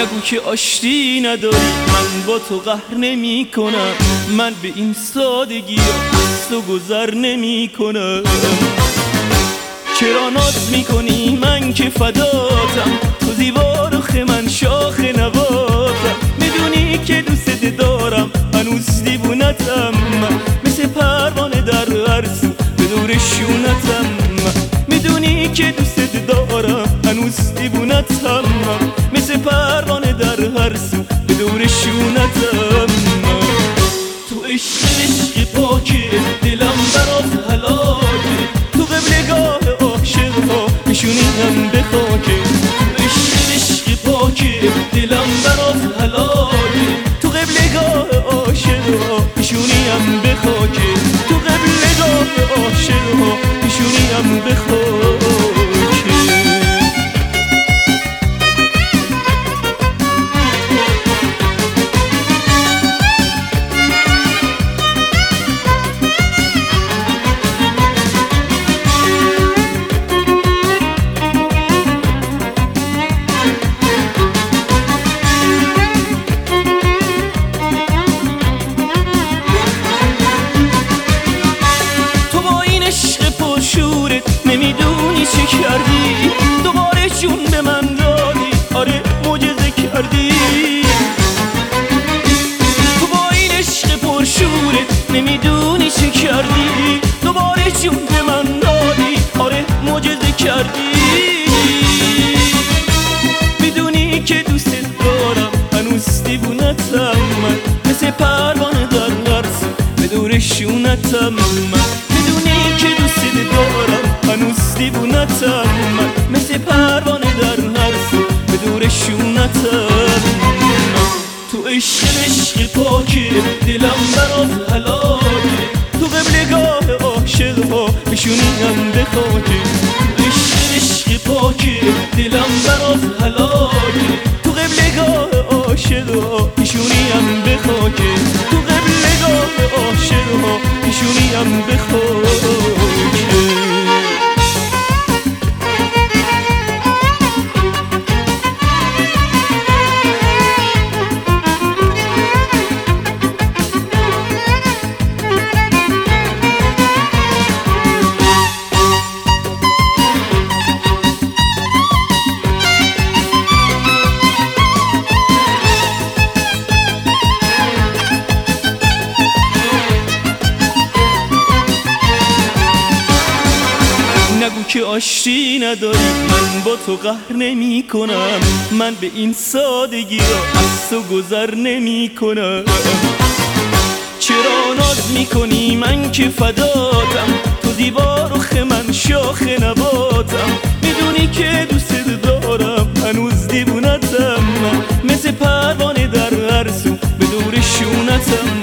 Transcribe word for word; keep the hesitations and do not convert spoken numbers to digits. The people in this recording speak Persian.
نگو که آشتی نداری، من با تو قهر نمی کنم. من به این سادگی از تو گذر نمی کنم. چرا ناز میکنی من که فداتم، تو زیبا رخ من شاخ نباتم. میدونی که دوست دارم هنوز دیوونتم، مثل پروانه در هر سو به دور شونتم. میدونی که دوست دارم هنوز دیوونتم، مثل پروانه در هر سو به دور شونتم. تو عشق عشق پاکه دلم برات هلاکه، تو قبلگاه عاشقها نشونیم به خاکه. تو عشق عشق پاکه دلم برات هلاکه، تو قبلگاه عاشقها نشونیم به خاکه. تو قبلگاه عاشقها نشونیم به خاکه. نمیدونی چه کردی، دوباره جون به من دادی، آره معجزه کردی. تو با این عشق پرشورت نمیدونی چه کردی، دوباره جون به من دادی، آره معجزه کردی. میدونی که دوست دارم هنوز دیوونتم، من مثل پروانه در هر سو به دور شونتم. میدونی که دوست دارم هنوز دیوونتم، من مثل پروانه در هر سو به دور شونتم. تو عشق عشق پاکه دلم برات هلاکه، تو قبلگاه عاشقها نشونیم به خاکه. تو عشق عشق پاکه دلم برات هلاکه، تو قبلگاه عاشقها نشونیم به خاکه. تو قبلگاه عاشقها نشونیم به خاکه. نگو که آشتی نداری، من با تو قهر نمی کنم. من به این سادگی از تو گذر نمی کنم. چرا ناز میکنی من که فداتم، تو زیبا رخ من شاخ نباتم. میدونی که دوست دارم هنوز دیوونتم، مثل پروانه در هر سو به دور شونتم.